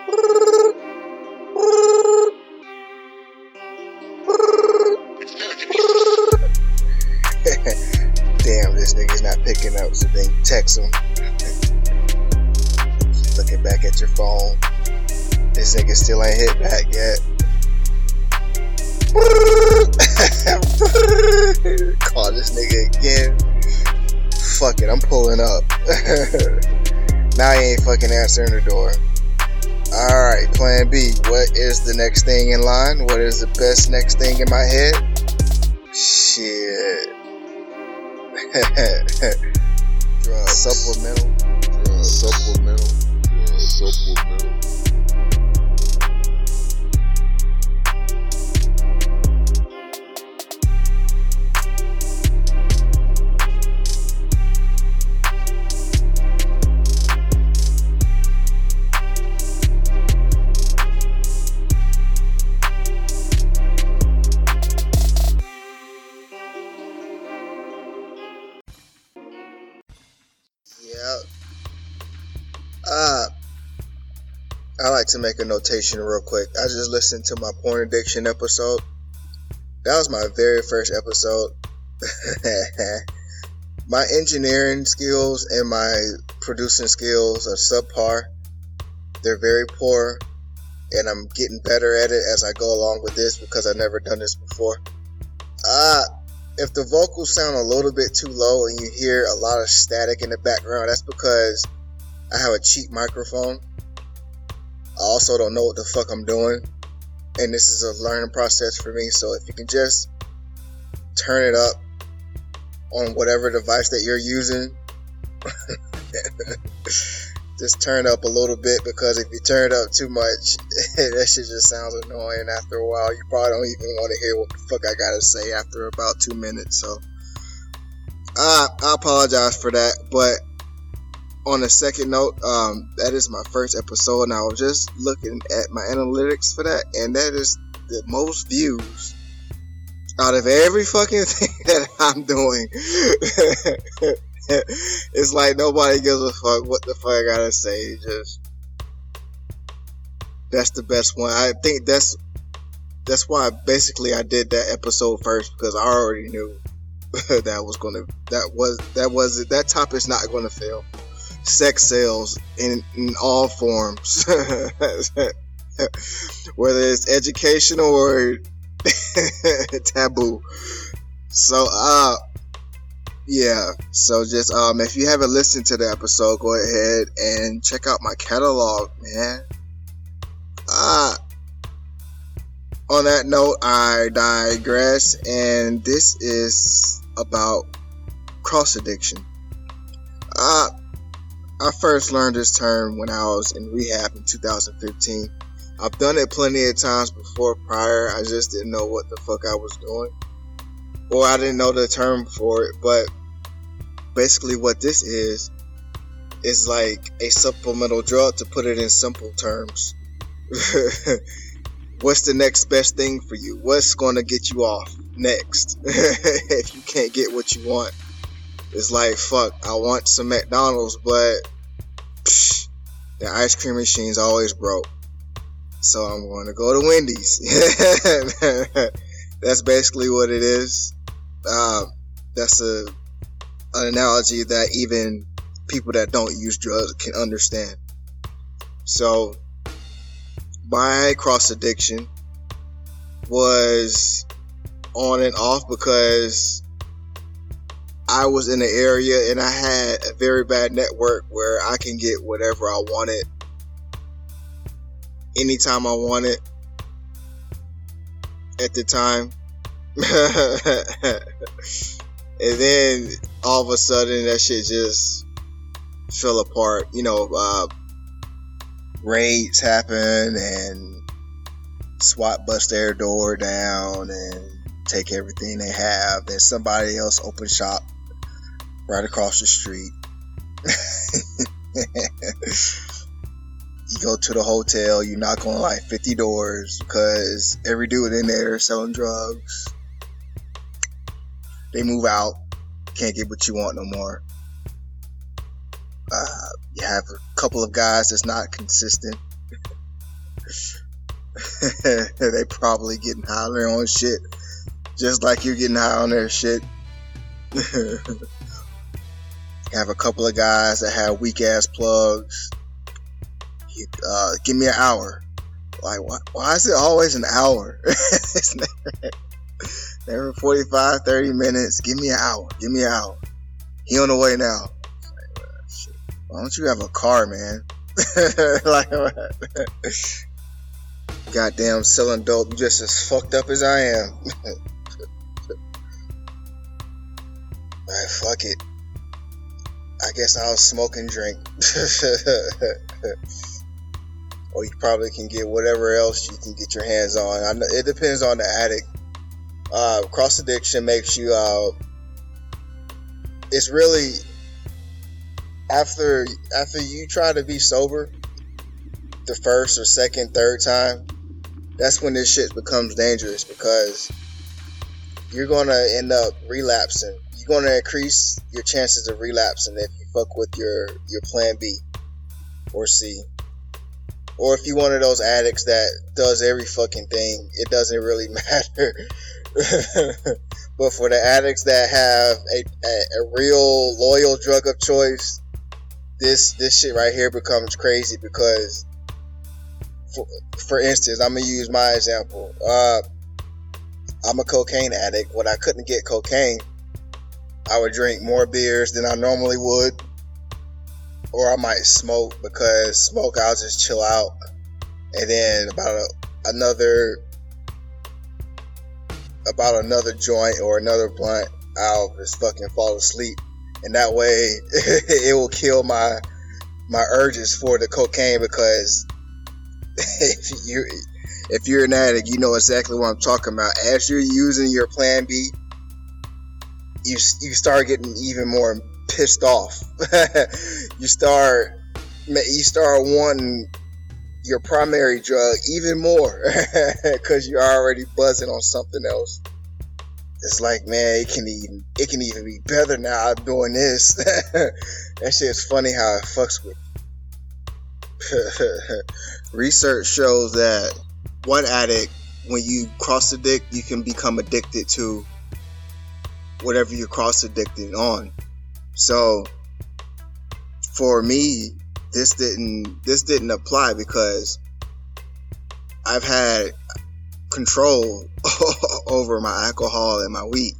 Damn, this nigga's not picking up, so then text him. Looking back at your phone. This nigga still ain't hit back yet. Call this nigga again. Fuck it, I'm pulling up. Now he ain't fucking answering the door. Alright, plan B. What is the next thing in line? What is the best next thing in my head? Shit. Drugs. Supplemental. I like to make a notation real quick. I just listened to my porn addiction episode. That was my very first episode. My engineering skills and my producing skills are subpar. They're very poor, and I'm getting better at it as I go along with this because I've never done this before. If the vocals sound a little bit too low and you hear a lot of static in the background, that's because I have a cheap microphone. I also don't know what the fuck I'm doing, and this is a learning process for me. So if you can just turn it up on whatever device that you're using, just turn up a little bit, because if you turn it up too much, that shit just sounds annoying after a while. You probably don't even want to hear what the fuck I gotta say after about 2 minutes. So I apologize for that, but on a second note, that is my first episode, and I was just looking at my analytics for that, and that is the most views out of every fucking thing that I'm doing. It's like nobody gives a fuck what the fuck I gotta say. Just, that's the best one. I think that's why basically I did that episode first, because I already knew that topic's not gonna fail. Sex sales in all forms, whether it's educational or taboo. So yeah, so just if you haven't listened to the episode, go ahead and check out my catalog, man. On that note, I digress, and this is about cross addiction. I first learned this term when I was in rehab in 2015. I've done it plenty of times before prior. I just didn't know what the fuck I was doing, or I didn't know the term for it. But basically what this is like a supplemental drug, to put it in simple terms. What's the next best thing for you? What's going to get you off next? If you can't get what you want. It's like, fuck, I want some McDonald's, but the ice cream machine's always broke. So I'm going to go to Wendy's. That's basically what it is. That's an analogy that even people that don't use drugs can understand. So my cross addiction was on and off because I was in an area and I had a very bad network where I can get whatever I wanted anytime I wanted at the time. And then all of a sudden that shit just fell apart. Raids happen and SWAT bust their door down and take everything they have. Then somebody else open shop right across the street. You go to the hotel, you knock on like 50 doors because every dude in there is selling drugs. They move out, can't get what you want no more. You have a couple of guys that's not consistent. They probably getting high on their own shit, just like you're getting high on their shit. Have a couple of guys that have weak ass plugs. Give me an hour. Like, why is it always an hour? It's never 45, 30 minutes. Give me an hour. Give me an hour. He on the way now. Shit. Why don't you have a car, man? Like, goddamn selling dope. You just as fucked up as I am. Alright, fuck it. I guess I'll smoke and drink. Or you probably can get whatever else you can get your hands on. It depends on the addict. Cross addiction makes you. It's really after you try to be sober the first or second, third time. That's when this shit becomes dangerous, because you're gonna end up relapsing. You're gonna increase your chances of relapsing if you fuck with your plan B or C. Or if you're one of those addicts that does every fucking thing, it doesn't really matter. But for the addicts that have a real loyal drug of choice, this shit right here becomes crazy, because for instance, I'm gonna use my example. I'm a cocaine addict. When I couldn't get cocaine, I would drink more beers than I normally would. Or I might smoke, because smoke, I'll just chill out. And then about another joint or another blunt, I'll just fucking fall asleep. And that way, it will kill my urges for the cocaine, because if you're an addict, you know exactly what I'm talking about. As you're using your plan B, you start getting even more pissed off. you start wanting your primary drug even more, because you're already buzzing on something else. It's like, man, it can even be better now. I'm doing this. That shit's funny how it fucks with you. Research shows that one addict, when you cross addict, you can become addicted to whatever you're cross addicted on. So for me, this didn't apply, because I've had control over my alcohol and my weed.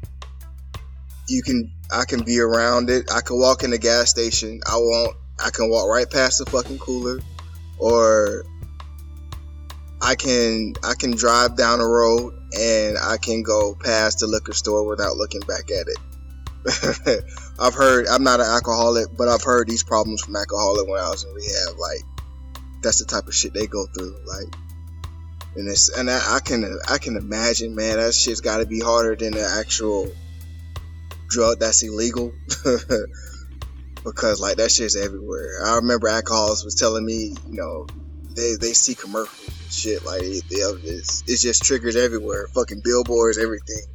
I can be around it. I can walk in the gas station. I can walk right past the fucking cooler, or I can drive down the road and I can go past the liquor store without looking back at it. I'm not an alcoholic, but I've heard these problems from alcoholics when I was in rehab. Like, that's the type of shit they go through. Like, and I can imagine, man, that shit's got to be harder than the actual drug that's illegal. Because like that shit's everywhere. I remember alcoholics was telling me, you know, they see commercials and shit, like it just triggers everywhere, fucking billboards, everything.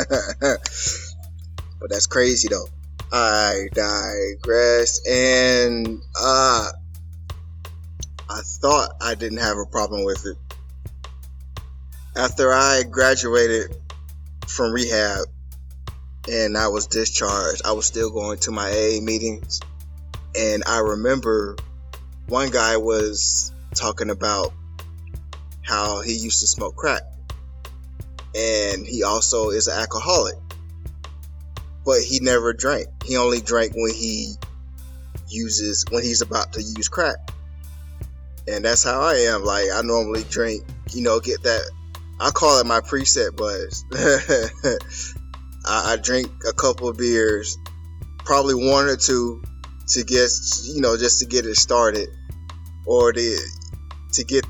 But that's crazy though. I digress. And I thought I didn't have a problem with it. After I graduated from rehab and I was discharged, I was still going to my AA meetings, and I remember one guy was talking about how he used to smoke crack, and he also is an alcoholic, but he never drank. He only drank when he's about to use crack. And that's how I am. Like, I normally drink, get that, I call it my preset buzz. I drink a couple of beers, probably one or two, to get, just to get it started, or to get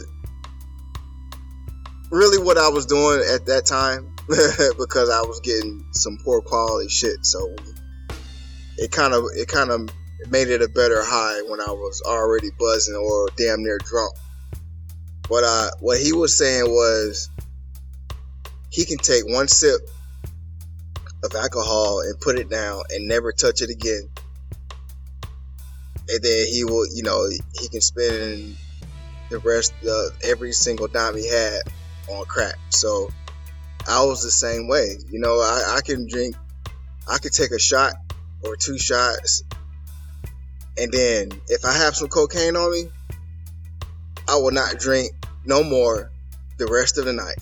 really what I was doing at that time, because I was getting some poor quality shit. So it kind of made it a better high when I was already buzzing or damn near drunk. But what he was saying was, he can take one sip of alcohol and put it down and never touch it again. And then he will, he can spend every single dime he had on crack. So I was the same way. I can drink, I could take a shot or 2 shots, and then if I have some cocaine on me, I will not drink no more the rest of the night.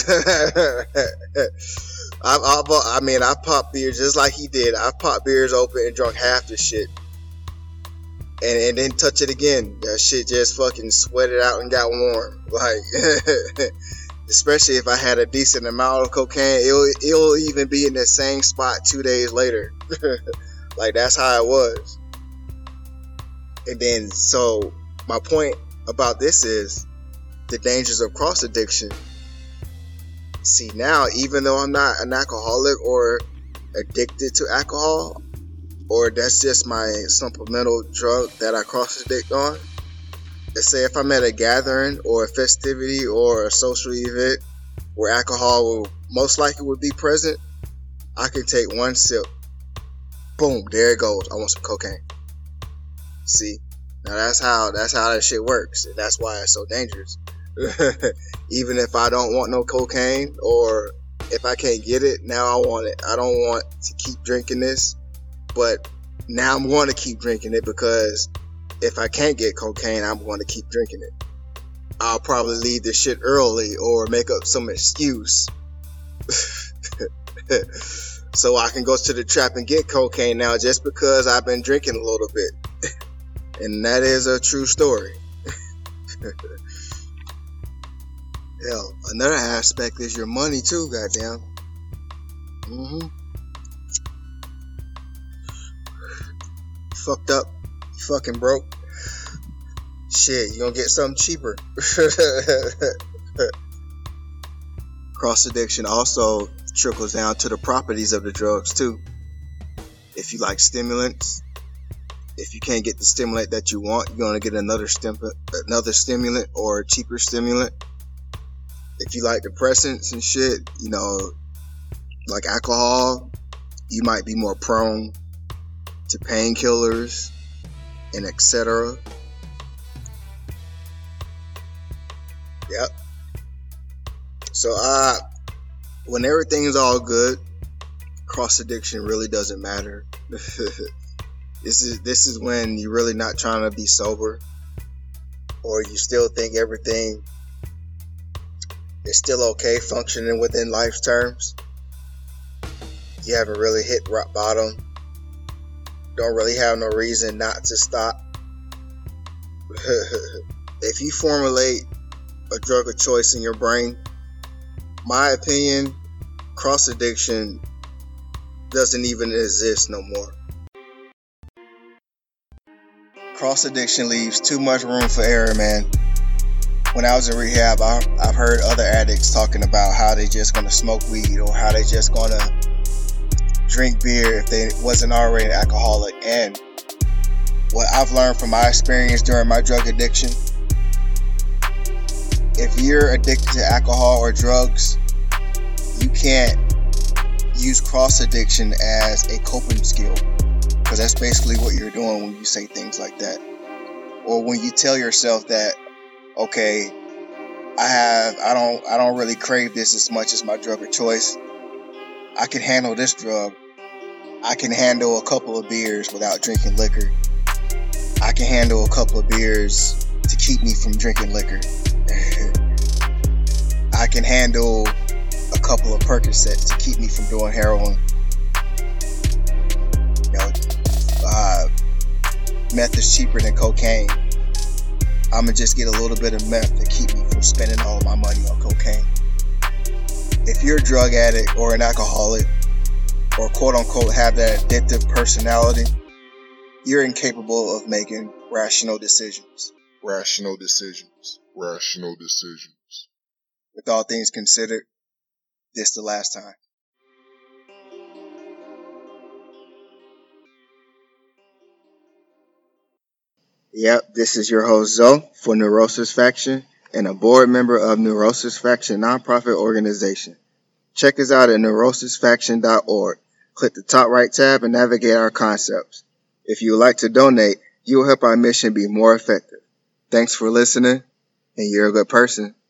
I've popped beers just like he did. I've popped beers open and drunk half the shit, and then touch it again. That shit just fucking sweated out and got warm. Like, especially if I had a decent amount of cocaine, it'll even be in the same spot 2 days later. Like, that's how it was. And then, so my point about this is the dangers of cross addiction. See, now, even though I'm not an alcoholic or addicted to alcohol, or that's just my supplemental drug that I cross addict on, let's say if I'm at a gathering or a festivity or a social event where alcohol will most likely would be present, I can take 1 sip. Boom, there it goes. I want some cocaine. See, now that's how that shit works, and that's why it's so dangerous. Even if I don't want no cocaine, or if I can't get it, now I want it. I don't want to keep drinking this, but now I'm going to keep drinking it, because if I can't get cocaine, I'm going to keep drinking it. I'll probably leave this shit early or make up some excuse so I can go to the trap and get cocaine now, just because I've been drinking a little bit. And that is a true story. Hell, another aspect is your money too, goddamn. Fucked up, fucking broke. Shit, you gonna get something cheaper. Cross addiction also trickles down to the properties of the drugs too. If you like stimulants, if you can't get the stimulant that you want, you're gonna get another stimulant or a cheaper stimulant. If you like depressants and shit, like alcohol, you might be more prone to painkillers and etc. Yep. So when everything is all good, cross addiction really doesn't matter. This is when you're really not trying to be sober, or you still think everything is still okay functioning within life's terms. You haven't really hit rock bottom. Don't really have no reason not to stop. If you formulate a drug of choice in your brain, my opinion, cross addiction doesn't even exist no more. Cross addiction leaves too much room for error, man. When I was in rehab, I've heard other addicts talking about how they just gonna smoke weed, or how they just gonna drink beer if they wasn't already an alcoholic. And what I've learned from my experience during my drug addiction, if you're addicted to alcohol or drugs, you can't use cross addiction as a coping skill, because that's basically what you're doing when you say things like that, or when you tell yourself that, okay, I don't really crave this as much as my drug of choice. I can handle this drug. I can handle a couple of beers without drinking liquor. I can handle a couple of beers to keep me from drinking liquor. I can handle a couple of Percocets to keep me from doing heroin. Meth is cheaper than cocaine. I'm gonna just get a little bit of meth to keep me from spending all my money on cocaine. If you're a drug addict or an alcoholic, or quote unquote have that addictive personality, you're incapable of making rational decisions. Rational decisions. With all things considered, this the last time. Yep, this is your host Zoe for Neurosis Faction, and a board member of Neurosis Faction nonprofit organization. Check us out at neurosisfaction.org. Click the top right tab and navigate our concepts. If you would like to donate, you will help our mission be more effective. Thanks for listening. and you're a good person.